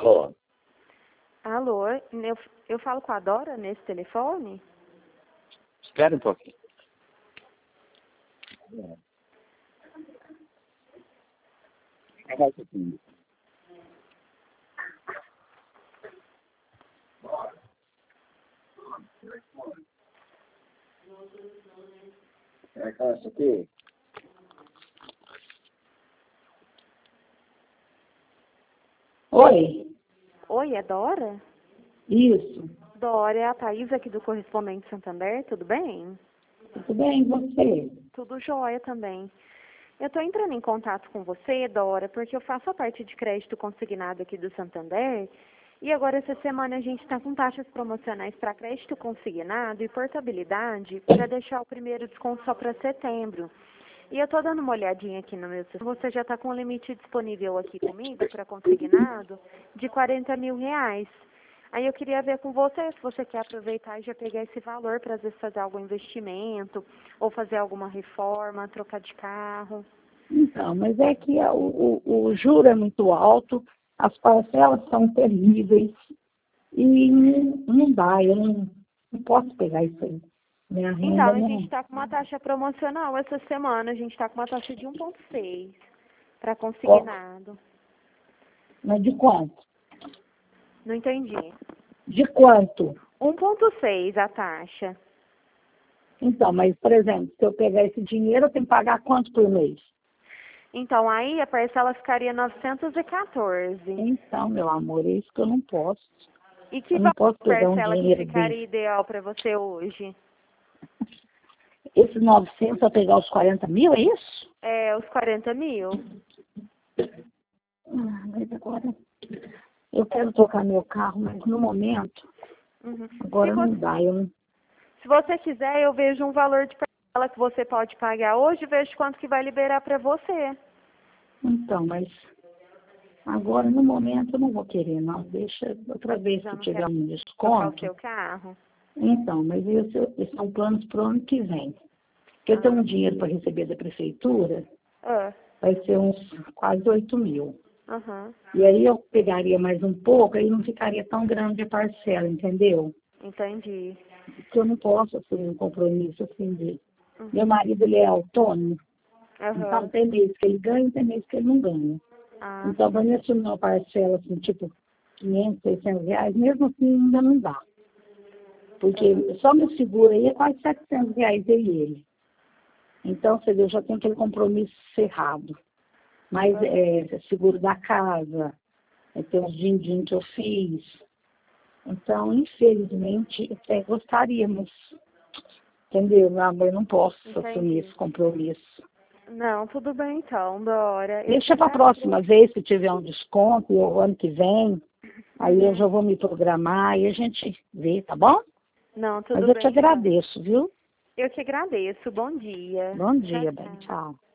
falando. Alô, eu falo com a Dora nesse telefone? Espera um pouquinho. Essa aqui. Oi, Oi, é Dora? isso. Dora, é a Thaís aqui do Correspondente Santander, tudo bem? Tudo bem, e você? Tudo jóia também. Eu estou entrando em contato com você, Dora, porque eu faço a parte de crédito consignado aqui do Santander e agora essa semana a gente está com taxas promocionais para crédito consignado e portabilidade para deixar o primeiro desconto só para setembro. E eu estou dando uma olhadinha aqui no meu sistema. Você já está com um limite disponível aqui comigo para consignado de R$ 40.000. Aí eu queria ver com você se você quer aproveitar e já pegar esse valor para às vezes fazer algum investimento ou fazer alguma reforma, trocar de carro. Então, mas é que o juro é muito alto, as parcelas são terríveis e não dá, eu não posso pegar isso aí. Minha Então, renda a gente não. está com uma taxa promocional essa semana. A gente está com uma taxa de 1,6 para Ó, consignado. mas de quanto? Não entendi. De quanto? 1,6 a taxa. Então, mas, por exemplo, se eu pegar esse dinheiro, eu tenho que pagar quanto por mês? Então, aí a parcela ficaria 914. Então, meu amor, é isso que eu não posso. E que Eu não valor posso de pegar um parcela que dinheiro ficaria desse. ideal para você hoje? Esses 900 eu pegar os 40.000, é isso? É, os 40.000? Mas agora eu quero trocar meu carro, mas no momento, Uhum. agora não dá. Eu não... Se você quiser, eu vejo um valor de parcela que você pode pagar hoje e vejo quanto que vai liberar para você. Então, mas agora no momento eu não vou querer, não. Deixa outra vez Já que não tiver quer um trocar o desconto. seu carro? Então, mas esses são planos para o ano que vem. Porque eu tenho um dinheiro para receber da prefeitura, Ah, vai ser uns quase 8.000. aham, E aí eu pegaria mais um pouco, aí não ficaria tão grande a parcela, entendeu? entendi. Porque eu não posso assumir um compromisso assim de... Meu Uhum, marido, ele é autônomo, então aham. tem mês que ele ganha e tem mês que ele não ganha. Ah, Então, para sim. mim assumir uma parcela assim, tipo 500, 600 reais, mesmo assim ainda não dá. Porque só meu seguro aí é quase 700 reais eu e ele. Então, você vê, eu já tenho aquele compromisso cerrado. Mas é seguro da casa, tem uns din-din que eu fiz. Então, infelizmente, até gostaríamos. Entendeu, meu amor? Eu não posso assumir Entendi. esse compromisso. Não, tudo bem então, Dora. Eu Deixa te para a agradeço. próxima vez, se tiver um desconto, o ano que vem, aí eu Uhum. já vou me programar e a gente vê, tá bom? Não, Mas tudo eu te bem então. agradeço, viu? Eu te agradeço. Bom dia. Bom Tchau, dia, bem, tchau. tchau.